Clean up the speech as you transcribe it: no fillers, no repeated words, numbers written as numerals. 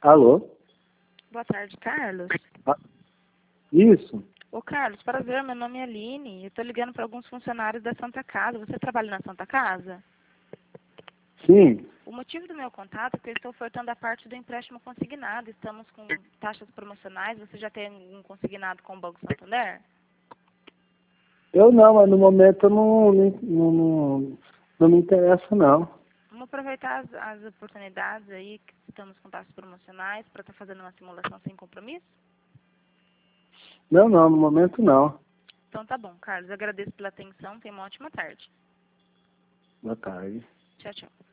Alô? Boa tarde, Carlos. Ah, isso? Ô, Carlos, prazer, meu nome é Aline. Eu estou ligando para alguns funcionários da Santa Casa. Você trabalha na Santa Casa? Sim. O motivo do meu contato é que eu estou ofertando a parte do empréstimo consignado. Estamos com taxas promocionais. Você já tem um consignado com o Banco Santander? Eu não, mas no momento eu não me interessa, não. Vamos aproveitar as oportunidades aí que estamos com taxas promocionais para estar fazendo uma simulação sem compromisso? Não, no momento não. Então tá bom, Carlos. Eu agradeço pela atenção. Tenha uma ótima tarde. Boa tarde. Tchau, tchau.